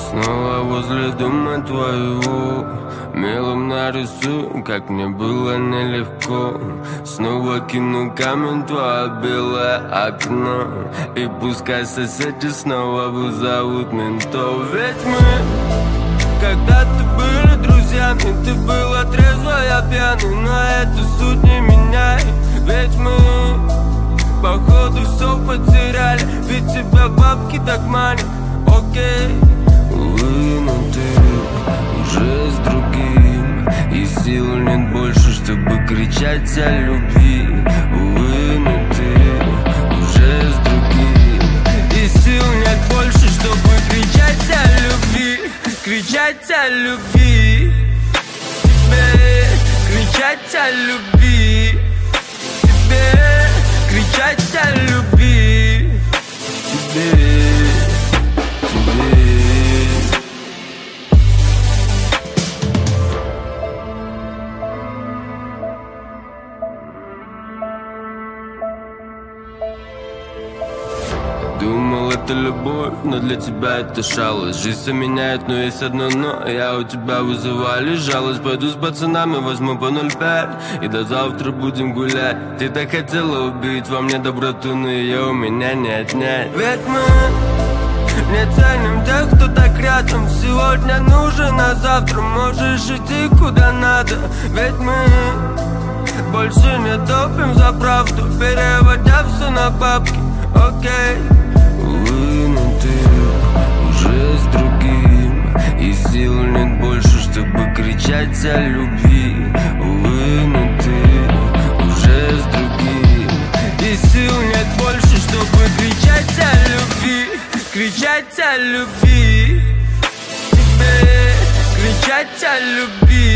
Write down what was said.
Снова возле дома твоего мелом нарисую, как мне было нелегко. Снова кину камень в твое белое окно, и пускай соседи снова вызовут ментов. Ведь мы когда-то были друзьями, ты была трезвая, я пьяный, но эту суть не меняй. Ведь мы походу все потеряли, ведь тебя бабки так манят. Окей, увы, но ты уже с другим, и сил нет больше, чтобы кричать о любви. Увы, но ты уже с другим, и сил нет больше, чтобы кричать о любви. Кричать о любви, тебе кричать о любви, тебе кричать о любви, тебе. Думал, это любовь, но для тебя это шалость. Жизнь все меняет, но есть одно но. Я у тебя вызываю лишь жалость. Пойду с пацанами, возьму по 0,5, и до завтра будем гулять. Ты так хотела убить во мне доброту, но ее у меня не отнять. Ведь мы не ценим тех, кто так рядом. Сегодня нужен, а завтра можешь идти куда надо. Ведь мы больше не топим за правду, переводя все на бабки. Окей, увы, но ты уже с другим, и сил нет больше, чтобы кричать о любви. Увы, но ты уже с другим, и сил нет больше, чтобы кричать о любви. Кричать о любви, тебе кричать о любви.